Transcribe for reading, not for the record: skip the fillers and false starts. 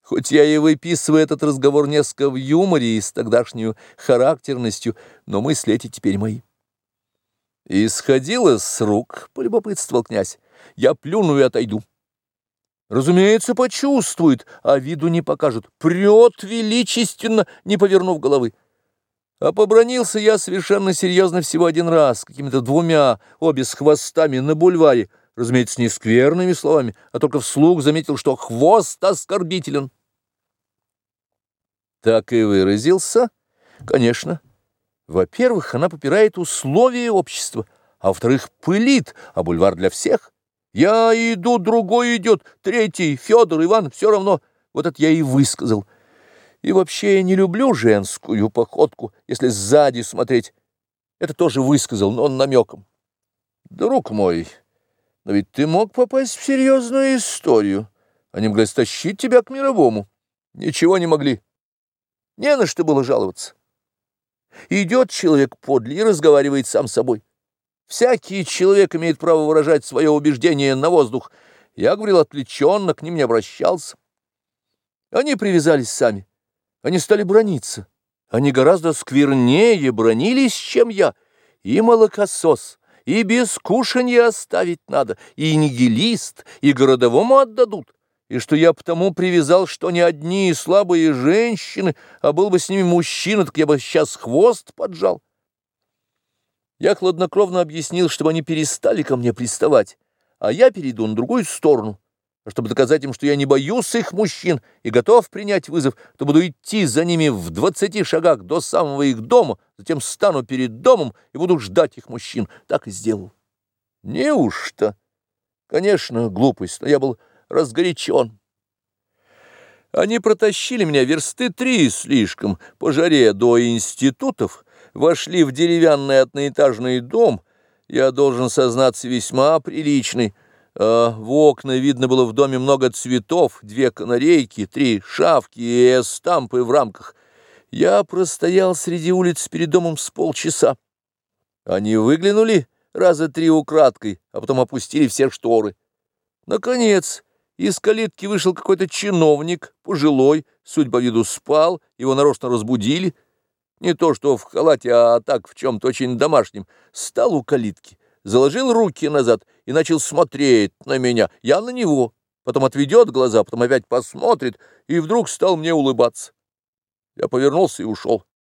Хоть я и выписываю этот разговор несколько в юморе и с тогдашней характерностью, но мысли эти теперь мои. И сходило с рук, полюбопытствовал князь, я плюну и отойду. Разумеется, почувствует, а виду не покажет, прет величественно, не повернув головы. А побранился я совершенно серьезно всего один раз, какими-то двумя, обе с хвостами на бульваре, разумеется, не скверными словами, а только вслух заметил, что хвост оскорбителен. Так и выразился, конечно. Во-первых, она попирает условия общества, а во-вторых, пылит, а бульвар для всех. Я иду, другой идет, третий, Федор, Иван, все равно. Вот это я и высказал. И вообще я не люблю женскую походку, если сзади смотреть. Это тоже высказал, но он намеком. Друг мой, но ведь ты мог попасть в серьезную историю. Они могли стащить тебя к мировому. Ничего не могли. Не на что было жаловаться. Идет человек подле и разговаривает сам с собой. Всякий человек имеет право выражать свое убеждение на воздух. Я говорил отвлеченно, к ним не обращался. Они привязались сами. Они стали браниться. Они гораздо сквернее бранились, чем я. И молокосос, и без кушанья оставить надо, и нигилист, и городовому отдадут. И что я потому привязал, что не одни слабые женщины, а был бы с ними мужчина, так я бы сейчас хвост поджал. Я хладнокровно объяснил, чтобы они перестали ко мне приставать, а я перейду на другую сторону. Чтобы доказать им, что я не боюсь их мужчин и готов принять вызов, то буду идти за ними в 20 шагах до самого их дома, затем стану перед домом и буду ждать их мужчин. Так и сделал. Неужто? Конечно, глупость, но я был разгорячен. Они протащили меня версты 3 слишком по жаре до институтов, вошли в деревянный одноэтажный дом, я должен сознаться, весьма приличный. В окна видно было в доме много цветов, 2 канарейки, 3 шавки и эстампы в рамках. Я простоял среди улиц перед домом с полчаса. Они выглянули раза 3 украдкой, а потом опустили все шторы. Наконец, из калитки вышел какой-то чиновник, пожилой, судя по виду спал, его нарочно разбудили. Не то что в халате, а так в чем-то очень домашнем. Стал у калитки, заложил руки назад и начал смотреть на меня, я на него, потом отведет глаза, потом опять посмотрит, и вдруг стал мне улыбаться. Я повернулся и ушел.